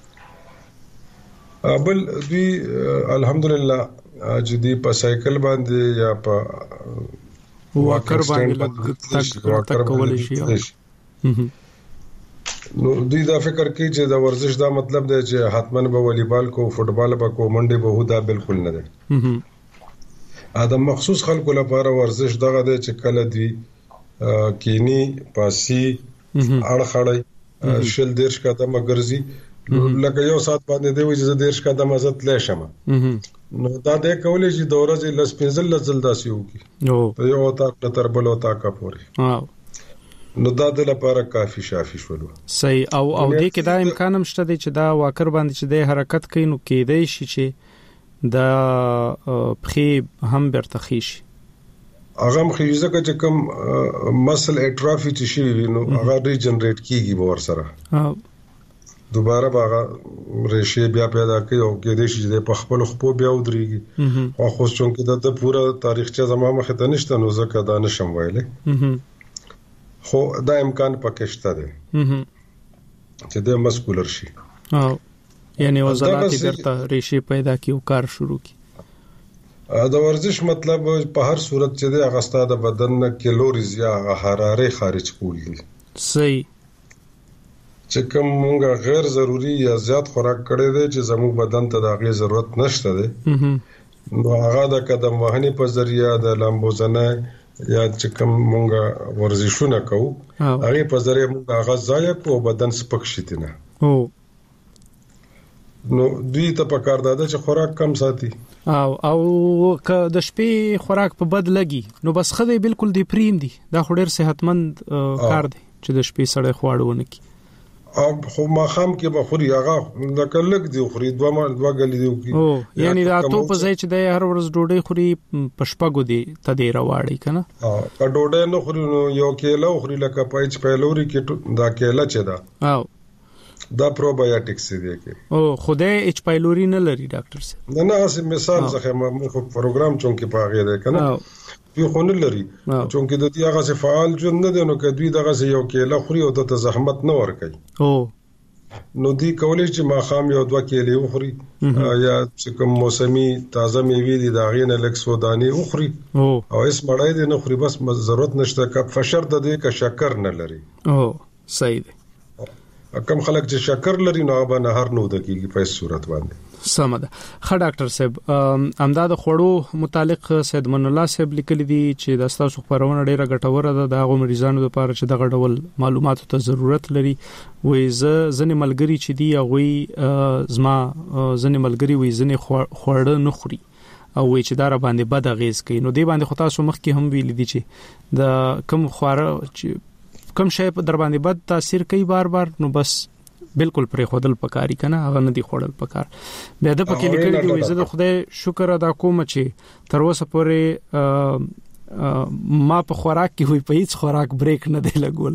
بل دوی الحمدلله چې دی په سایکل باندې یا په واکر باندې تک کول شي نو دوی دا فکر کوي چې دا ورزش دا مطلب دی چې حتمن به والیبال کو فوټبال به کو منډه به هدا بالکل نه ده ادم مخصوص خلکو لپاره ورزش دغه دی چې کله دی کینی پاسی اړخړی شل دیرش قدمه ګرځي لکه یو سات باندې دی چې دیرش قدمه زت لې شمه نو دا د کولې چې د ورځې لس پنځل لزل داسي وکي په یو تا تر بل او تا کا پوري نو دا د لپاره کافي شافي شولو صحیح او دې کې دا امکان هم شته چې دا واکر باندې چې د حرکت کوي نو کېدای شي چې دا پخې هم برتخی شي هغه مخیزه چې کوم مسل اټرافي چې شي نو هغه ریجنریټ کیږي به ور سره دوباره باغه ریشه بیا پیدا کوي او کېدای شي چې په خپل خپو بیا ودرېږي او خو څنګه د پوره تاریخچه زموږ مخ ته نشته نو ځکه دا نشم ویلې خو دا امکان پکې شته دی چې د مسکولر شي یعنی وزلات درته ریشه پیدا کیو کار شروع کی دا ورزش مطلب په هر صورت چې د اغستا د بدن نه کیلوریز یا حراره خارج کول دي صحیح چې کوم موږ غیر ضروری یا زیات خوراک کړی دی چې زموږ بدن ته د غي ضرورت نشته دی نو هغه د قدم وهنې په ذریعہ د لامبوزنه یا چې کوم مونږه ورزشونه کوو هغه په ذریعہ مونږه هغه ځای کو بدن سپک شي نه نو دوی ته پکار ده چې خوراک کم ساتي او که د شپې خوراک په بد لګي نو بس خدای بالکل دی پریم دی دا خډیر صحتمند کار دی چې د شپې سړی خواړه ونه کی خو ما خام کې به خوري هغه د کلک دی خوري دوه غلي دی کی یعنی دا ته په ځای چې د هر ورځ ډوډۍ خوري پښپګو دی ته دی راوړی کنه که ډوډۍ نه خوري نو یو کېله خوري لکه پایچ پیلوري کې دا کېله چې دا دا پروبایوټکس دی کې او خدای اچ پایلوري نه لري ډاکټر سره نه اسه مثال ځکه مو پروګرام چونکی پاغه دی کنه یو خو نه لري چونکی د دې هغه څه فعال ژوند نه دی نو کدوې دغه یو کېله خوري او د زحمت نه ور کوي نو دی کولای چې ما خام یو 2 کېلې وخوري یا چې کوم موسمي تازه میوه دي دا غینه لکس ودانی وخوري او اس مړای دي نه خوري بس ضرورت نشته ک فشر د دې ک شکر نه لري صحیح دی کم خلک چې شکر لري نو هغه نه هر نو د کیږي په صورت باندې سمده. خا ډاکټر صاحب امداد خوړو متعلق سید من الله صاحب لیکلي دي چې د تاسو خبرونه ډیره ګټوره ده د هغه مریضانو لپاره چې دغه ډول معلوماتو ته ضرورت لري. وې ځنې ملګری چې دی هغه زما ځنې ملګری وې ځنې خوړه نه خوري او وې چې دار باندې بد اغیز کوي. نو دی باندې خو تاسو مخکې هم ویل دي چې د کم خواره چې کم شی په در باندې بد تاثیر کوي بار بار نو بس بالکل پرې خودل پکاري کنه هغه نه دی خورل پکار. بیا د پکې لیکل دی عزت خدای شکر ادا کوم چې تر اوسه پورې ما په خوراک کې وي په هیڅ خوراک بریک نه دی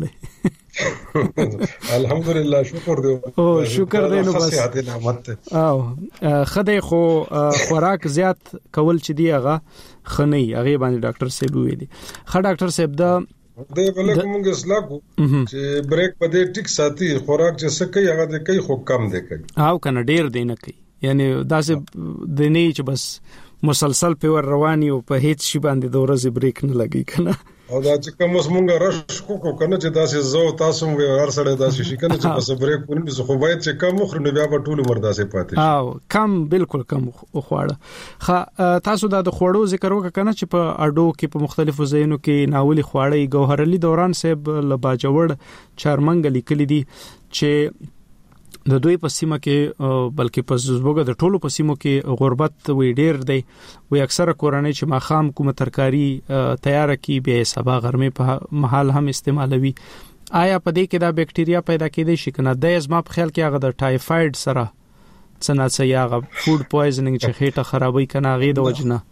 لګولې. الحمدلله شکر دی. او شکر دی نو بس او خدای خو خوراک زیات کول چې دی هغه خنۍ هغه باندې ډاکټر صاحب ویلي. خا ډاکټر صاحب دا د بلک موږ اصلاح کو چې بریک په دې ټیک ساتي خوراک چې څه کوي هغه د کوي خو کم دی کوي او کنه ډیر دی نه کوي یعنی داسې د نه چې بس مسلسل په ور رواني او په هیڅ شی باندې د ورځې بریک نه لګي کنه او دا چې کوم موږ رش کو کنه چې داسې زو تاسو موږ هر سره داسې شي کنه چې بس بریک ونی زه خو باید چې کم مخ نه بیا په ټول عمر داسې پاتې شي او کم بالکل کم خواړه. خا تاسو دا د خوړو ذکر وکړه کنه چې په اډو کې په مختلفو ځایونو کې ناولي خواړه ګوهر علي دوران صاحب لباجوړ چارمنګ لیکلي دي چې د دوی په سیمه کې بلکې په زوګه د ټولو په سیمو کې غربت وی ډیر دی وی اکثره کورنۍ چې ماخام کومه ترکاری تیار کی به سبا غرمه په محل هم استعمالوي. آیا په دې کې دا بکټریا پیدا کېدای شي کنه د ازما په خیال کې هغه د ټایفاید سره څنګه یاغه فود پویزنینګ چې خېټه خرابوي کنه غي د وجنه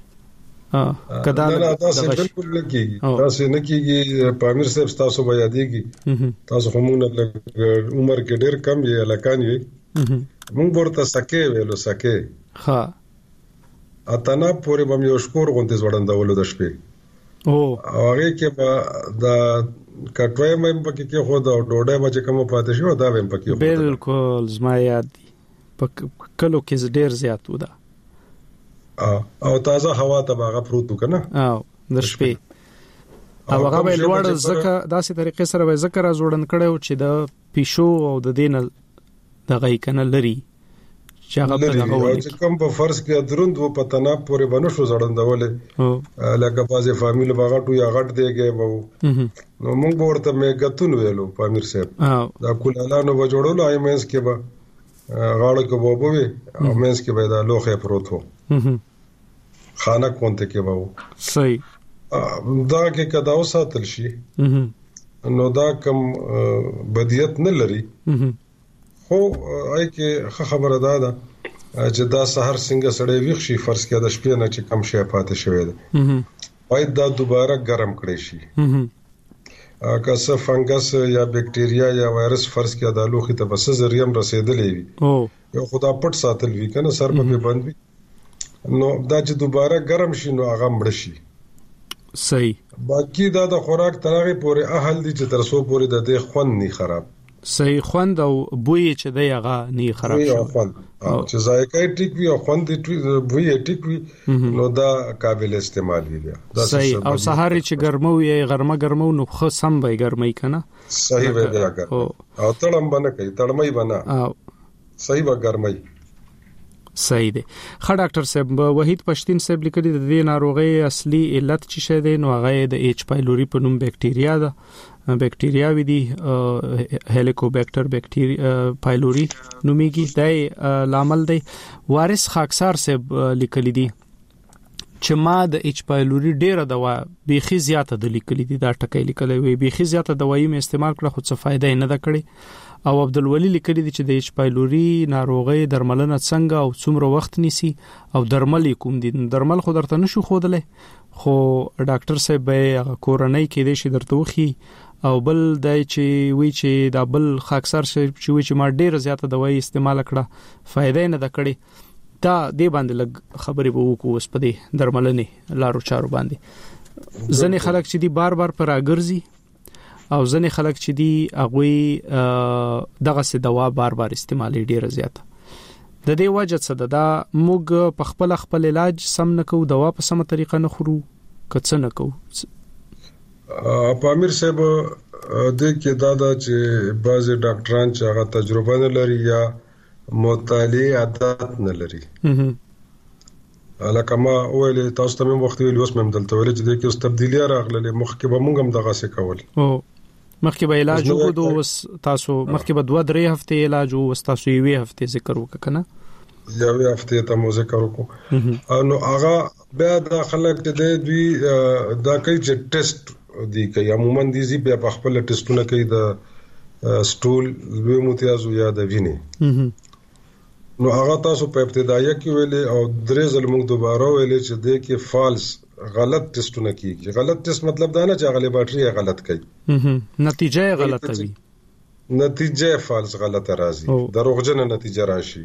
کدا تاسو بالکل نه کیږي تاسو نه کیږي پامیر صاحب تاسو بیا دیږي تاسو همونه عمر کې ډېر کم یې لکان یې موږ ورته سکه ویلو سکه ها اتنا پورې بم یو شکور غونډه زوړندولو د شپې او هغه کې با د کټوي مې پکې کې خو دا ډوډۍ ما چې کوم پاتې شو دا مې پکې خو بالکل زما یاد دي کلو کې ډېر زیات ودا او تازه هوا ته باغه پروت کنه او د شپې او هغه به لوړ زکه داسې طریقې سره به ذکر ازوړن کړو چې د پیشو او د دین د غي کنه لري چې هغه په دغه وایي چې کوم په فرض کې دروند و پتنا پورې بنو شو زړندولې لکه بازي فامیل باغه ټو یا غټ دیږي وو نو موږ ورته مې غتون ویلو پامیر صاحب دا کولالانو و جوړولو ایمنس کې به غاړه کې وبوي او مینس کې به دا لوخه پروت وو خانه کونته کې وو صحیح دا کې کدا وساتل شي نو دا کم بدیت نه لري خو آی کې خبره ده چې دا سحر څنګه سړی ویښ شي فرض کې د شپې نه چې کم شي پاتې شوی دی باید دا دوباره ګرم کړی شي که څه فنګس یا بکټریا یا وایرس فرض کې د لوخي ته بس زریم رسیدلې وي یو خدا پټ ساتل وی کنه سر په بند وي نو دا چې دوباره ګرم شي نو هغه مړ شي. صحیح باقی دا د خوراک ترغه پورې اهل دي چې تر څو پورې د دې خوند نه خراب صحیح خوند او بوی چې دی هغه نه خراب شي چې ذایقه ټیک وي او خوند بوی ټیک وي نو دا قابل استعمال وي دا صحیح او سحر چې ګرمو یې غرمه نو خو سم به ګرمي کنه صحیح به بیا او تړم باندې کوي تړمای بنا صحیح به ګرمي صحیح دی. خا ډاکټر صاحب وحید پښتين صاحب لیکلي د دې ناروغي اصلي علت چې شه دی نو هغه د ایچ پایلوري په نوم بکټریا ده بکټریا وی دي هلیکوبیکټر بکټریا پایلوري نوميږي د لامل دی. وارث خاکسار صاحب لیکلي دي چې ما د ایچ پایلوري ډیره دوا بيخي زیاته د لیکلي دي دا ټکي لیکلي وي بيخي زیاته دوايي مې استعمال کړه خو څه فائدہ نه ده کړې او عبدالولی لیکلی دي چې د ایچ پایلوري ناروغي درملنه څنګه او څومره وخت نیسي او درمل کوم دي درمل خو درته نشو خودلې خو ډاکټر صاحب به کورنۍ کې دي چې درته وخی او بل دای چې وی چې دا بل خاکسر چې وی چې ما ډیره زیاته دوايي استعمال کړه فائدہ نه ده کړې دا دې باندې لګ خبرې به وکړو اوس په دې درملنې لارو چارو باندې ځنې خلک چې دي بار پر اګرځي او ځنې خلک چې دی هغه دغه څه دوا بار استعمالي ډیره زیاته د دې وجه څه ده موږ په خپل علاج سم نه کوو دوا په سمه طریقه نه خورو کڅ نه کوو. پامیر صاحب د کې دا چې بعض ډاکټران چې هغه تجربه نه لري یا مطالعه عادت نه لري لکه ما ویل تاسو ته مې وخت ویل اوس مې دلته ویل چې د کې اوس تبدیلی راغله مخکې به مونږ هم دغه څه کول مخکې به علاج وکړو تاسو مخکې به 2-3 هفته علاج او تاسو یې هفته ذکر وکړه یو هفته ته مو ذکر وکړو نو هغه بیا د خلک ته دوی دا کوي چې ټیسټ دی کوي عموما دي زی بیا په خپل ټیسټونه کوي د سټول لوی متیازو یا د وینې نو هغه تاسو په ابتدایي کې ویلې او درې ځل موږ دوباره ویلې چې د کې فالس غلط ټیسټونه کیږي غلط ټیسټ مطلب دا نه چې هغه لیبارټري غلط کوي نتیجه غلطه وي نتیجه فالس غلطه راځي دروغجن نتیجه راشي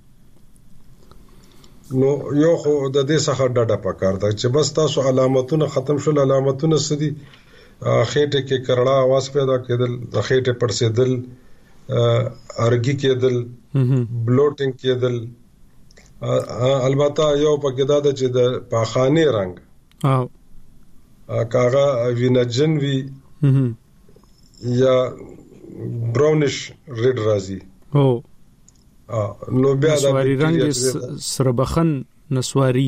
نو یو خو د دې څخه ډډه پکار ده چې بس تاسو علامتونه ختم شول علامتونه سدي خېټه کې کرړه आवाज پیدا کېدل د خېټه پړسېدل ارګي کېدل بلوټینګ کېدل البته یو پکې دا چې د پاخانه رنگ کاغه وینجن وی یا براونش ریډ راځي نو بیا د نسواری رنگ سربخن نسواری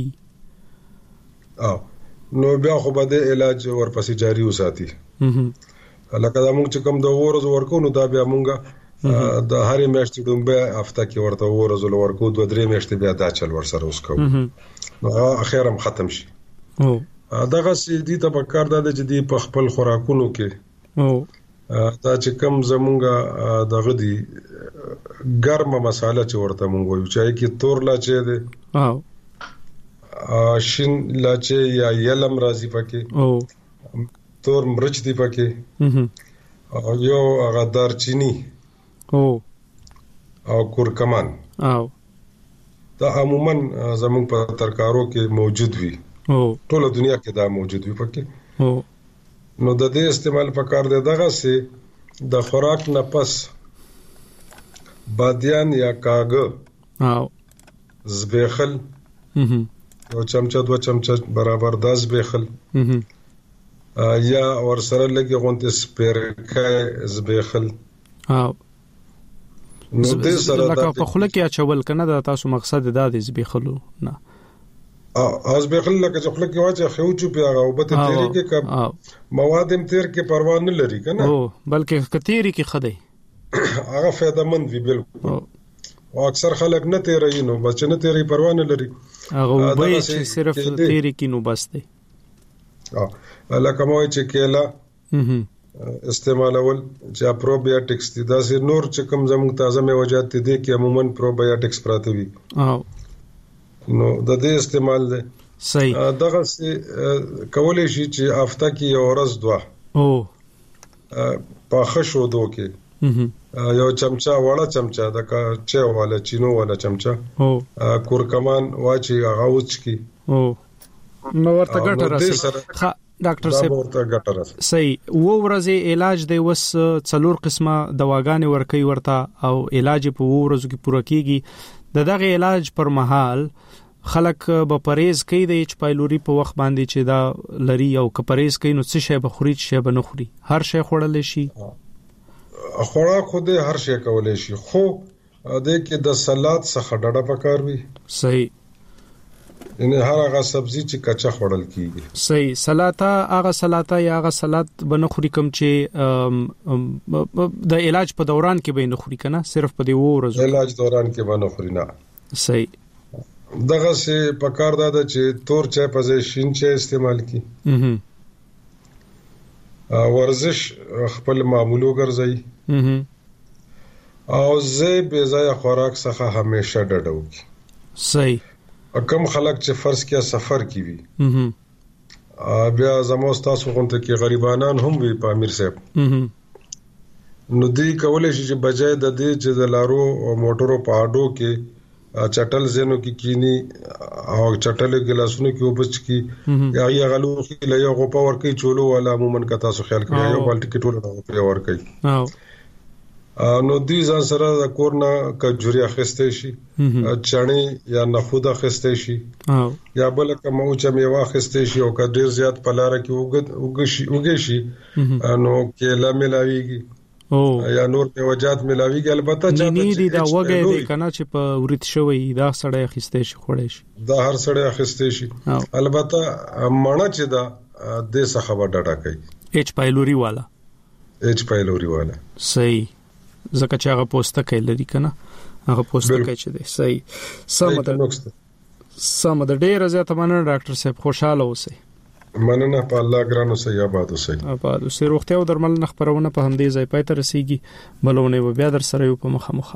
نو بیا خو به د علاج ورپسې جاری وساتي لکه دا موږ چې کوم د ورځ ورکو نو دا بیا موږ د هرې میاشتې دومره هفته کې ورته ورځ ورکو 2-3 میاشتې بیا دا چل ورسره اوس کوو نو اخر هم ختم شي دغه سیدی ته پکار دا چې دی په خپل خوراکونو کې دا چې کم زمونږه دغه دی ګرمه مساله چې ورته مونږ وایو چې کې تور لاچې دی شین لاچې یا یلم راځي پکې تور مرچ دی پکې او یو هغه دارچینی او کورکمان دا عموما زمونږ په ترکارو کې موجود وي ټول دنیا کې دا موجود وي پکې نو د دې استعمال پکار دی دغه سي د خوراک نه پس بادیان یا کاغه زبیخل یو چمچه 2 چمچه برابر 10 زبیخل یا ورسره لګي غونته سپیرکای زبیخل نو دې سره لکه په خوله کې اچول کنه دا تاسو مقصد دا دی زبیخلو نه از بخل لکه چې خپل کې واچ خو چو پیغه او بته تیری کې کب مواد هم تیر کې پروا نه لري کنه بلکې کتیری کې خدای هغه فائدہ مند وی بالکل او اکثر خلک نه تیری نو بچ نه تیری پروا نه لري هغه به چې صرف تیری کې نو بس دی لکه مو چې کېلا استعمالول چې پروبیوټکس دي دا سي نور چې کوم زموږ تازه میوجات دي کې عموما پروبیوټکس پراته وي نو د دې استعمال دی صحیح دغه سي کولای شي چې هفته کې یو ورځ په خشو دوکې یو چمچا وړه چمچا د چا والا چینو والا چمچا کورکمان واچي غاوچ کی نو ورته ګټه راسي ډاکټر صاحب صحیح وو ورځې علاج دی وس څلور قسمه دواګانې ورکي ورته او علاج په وو ورځو کې پوره کیږي دغه علاج پر مهال خلک به پرهیز کوي د ایچ پایلوري په وخت باندې چې دا لري او که پرهیز کوي نو څه شی به خوري شی به نه خوري هر شی خوړل شي خوراک خو دې هر شی کولای شي خو د کې د سلاد څخه ډډه پکار وي صحیح ان هر هغه سبزی چې کچا خوړل کیږي صحیح سلاطه هغه سلاطه یا هغه سلاد بنه خوري کوم چې د علاج په دوران کې به نه خوري کنه صرف په دی ورځو علاج دوران کې به نه خوري نه صحیح دغه سي پکار دا چې تور چای په ځای شین چای استعمال کی ورزش خپل معمولو ګرځي او زه به ځای خوراک څخه همیشه ډډه وکي صحیح کم خلک چې فرض کې سفر کی وي بیا زموږ تاسو غونته کې غریبانان هم وي په امیر صاحب نو دی کولای شي چې بجای د دې چې د لارو او موټرو په اډو کې چټل زینو کې کینی او چټل ګلاسونو کې وبچ کی یا غلو کې له یو غو پاور کې چولو ولا عموما کا تاسو خیال کړئ یو بالټی کې ټول په ور کوي نو دوی ځان سره د کورنا کجوري اخیستې شي چڼي یا نخود اخیستې شي یا بل کوم او چې میوه اخیستې شي او کډیر زیات پلاره کې وګږي شي نو کېلا ملاويږي یا نور میوجات ملاويږي البته چې دا وګړي د کنه چې په ورت شوی دا سړی اخیستې شي خوړې شي دا هر سړی اخیستې شي البته مڼه چې دا د څه خبر ډاټا کوي ایچ پایلوري والا صحیح زکه چې هغه پوسټه کوي لري کنه هغه پوسټه کوي چې دی صحیح سم د ډیر زیات مننه ډاکټر صاحب خوشاله اوسئ مننه په الله ګرانو سي آباد اوسئ روغتیا او درملنه خبرونه په همدې ځای پای ته رسیږي بلونه بیا در سره یو په مخه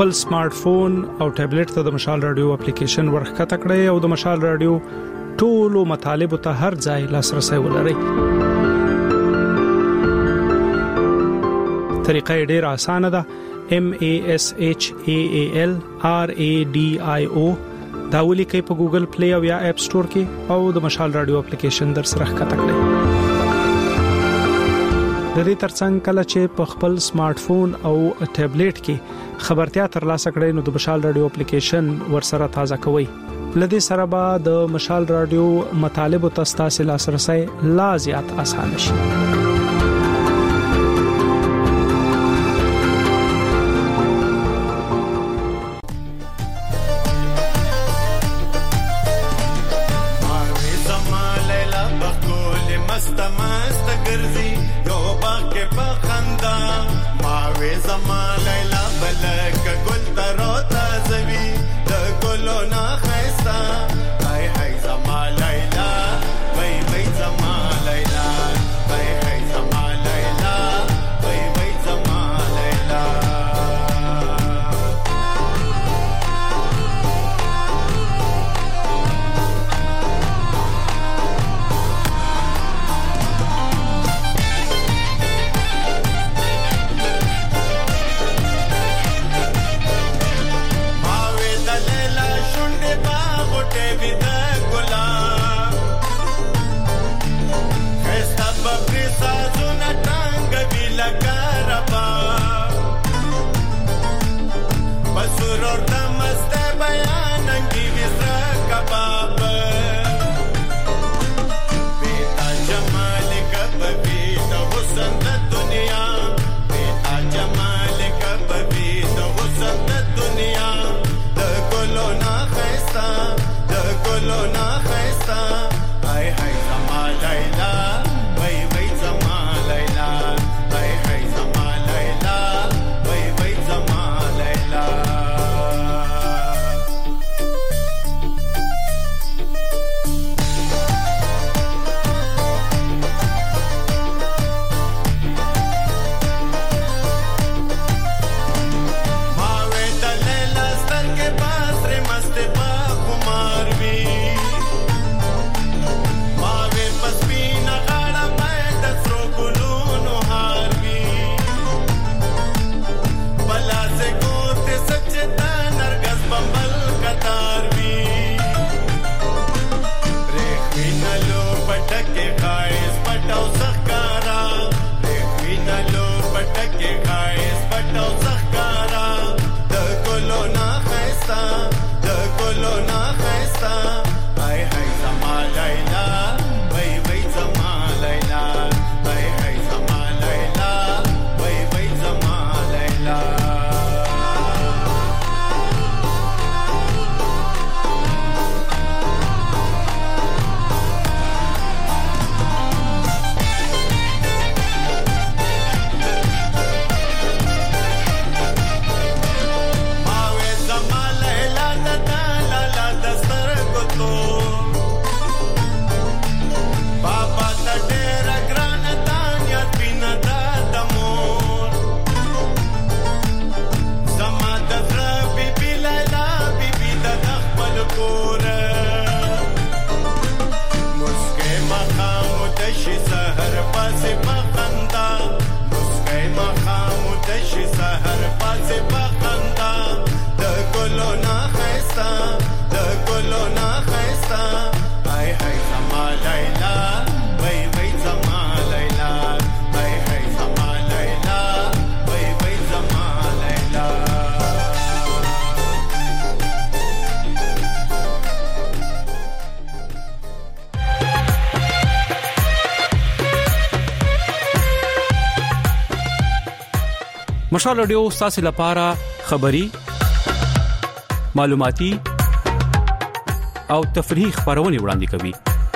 خپل سمارټ فون او ټابلیټ ته د مشال رادیو اپلیکیشن ورخته کړئ او د مشال رادیو ټولو مطالب ته هر ځای لاسرسي ولرئ. طریقه ډېره اسانه ده. MASHAALRADIO دا ولیکئ په ګوګل پلی او یا اپ سٹور کې او د مشال رادیو اپلیکیشن در سره ښکته کړئ. د دې ترڅنګ کله چې په خپل سمارټ فون او ټابلیټ کې خبرتیا ترلاسه کړئ نو د مشال رادیو اپلیکیشن ورسره تازه کوئ. لدې سره به د مشال رادیو مطالب او تاسو لاسرسي لا زیات اسانه شي. مشال رادیو ستاسو لپاره خبری، معلوماتي او تفریحي خبرونه وړاندې کوي.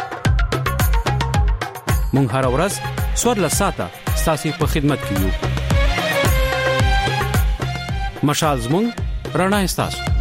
مونږ هر ورځ 14 ساعته ستاسو په خدمت کې یو. مشال زموږ رڼا ستاسو.